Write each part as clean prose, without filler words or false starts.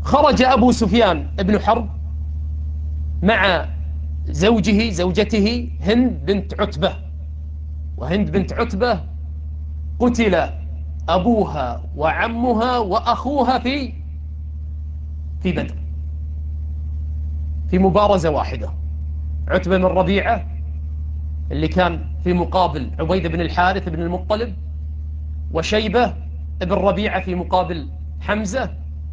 خرج أبو سفيان بن حرب مع زوجته هند بنت عتبة، وهند بنت عتبة قتل أبوها وعمها وأخوها في بدر، في مبارزة واحدة. عتبة بن ربيعة اللي كان في مقابل عبيدة بن الحارث بن المطلب، وشيبة بن ربيعة في مقابل حمزة،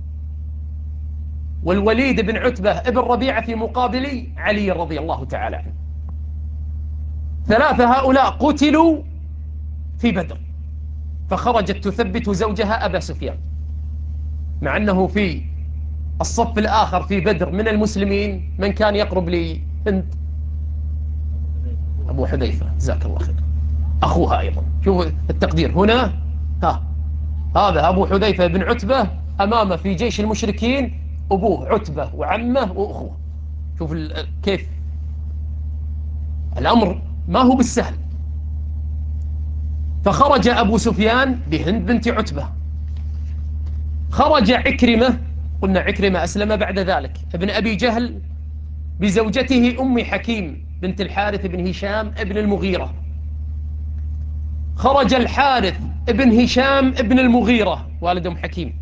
والوليد بن عتبة بن ربيعة في مقابل علي رضي الله تعالى عنه. ثلاثة هؤلاء قتلوا في بدر، فخرجت تثبت زوجها أبا سفيان، مع أنه في الصف الآخر في بدر من المسلمين من كان يقرب لي هند؟ أبو حذيفة، جزاك الله خير، أخوها أيضا. شوفوا التقدير هنا. هذا أبو حذيفة بن عتبة أمامه في جيش المشركين أبوه عتبة وعمه وأخوه. شوف كيف الأمر ما هو بالسهل. فخرج أبو سفيان بهند بنت عتبة. خرج عكرمة، قلنا عكرمة أسلم بعد ذلك، ابن أبي جهل، بزوجته أم حكيم بنت الحارث بن هشام ابن المغيرة. خرج الحارث ابن هشام ابن المغيرة والد أم حكيم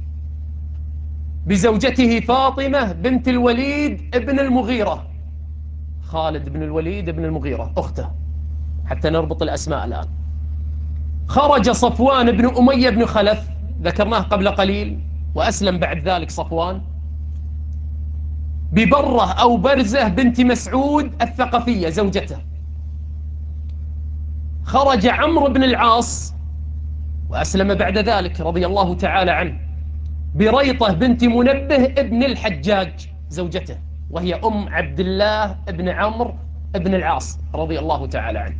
بزوجته فاطمة بنت الوليد ابن المغيرة، خالد بن الوليد بن المغيرة أخته، حتى نربط الأسماء الآن. خرج صفوان بن أمية بن خلف، ذكرناه قبل قليل، وأسلم بعد ذلك صفوان، ببرة أو برزة بنت مسعود الثقفية زوجته. خرج عمرو بن العاص وأسلم بعد ذلك رضي الله تعالى عنه، بريطة بنت منبه ابن الحجاج زوجته، وهي أم عبد الله ابن عمرو ابن العاص رضي الله تعالى عنه.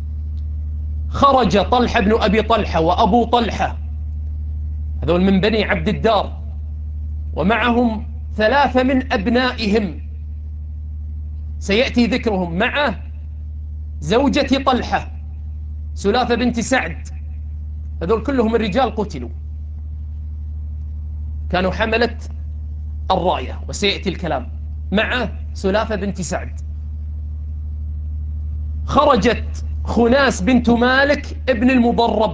خرج طلحة بن أبي طلحة وأبو طلحة، هذول من بني عبد الدار، ومعهم ثلاثة من أبنائهم سيأتي ذكرهم، مع زوجة طلحة سلاثة بنت سعد. هذول كلهم الرجال قتلوا، كانوا حملة الراية، وسيأتي الكلام، مع سلاثة بنت سعد. خرجت خناس بنت مالك ابن المضرب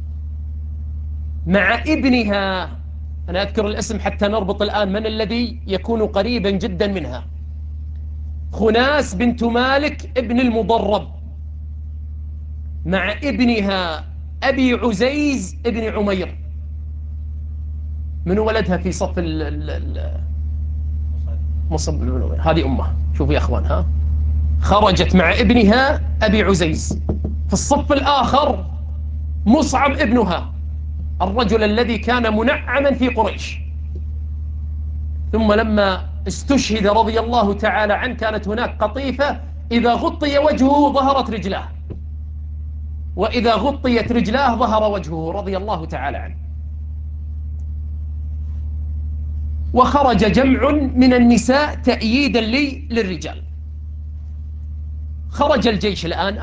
مع ابنها. أنا أذكر الاسم حتى نربط الآن من الذي يكون قريبا جدا منها. خناس بنت مالك ابن المضرب مع ابنها أبي عزيز ابن عمير. من ولدها في صف مصب بن عمير، هذه أمه. شوفوا يا أخوان، خرجت مع ابنها أبي عزيز. في الصف الآخر مصعب ابنها، الرجل الذي كان منعما في قريش، ثم لما استشهد رضي الله تعالى عنه كانت هناك قطيفة إذا غطي وجهه ظهرت رجلاه، وإذا غطيت رجلاه ظهر وجهه رضي الله تعالى عنه. وخرج جمع من النساء تأييدا للرجال. خرج الجيش الآن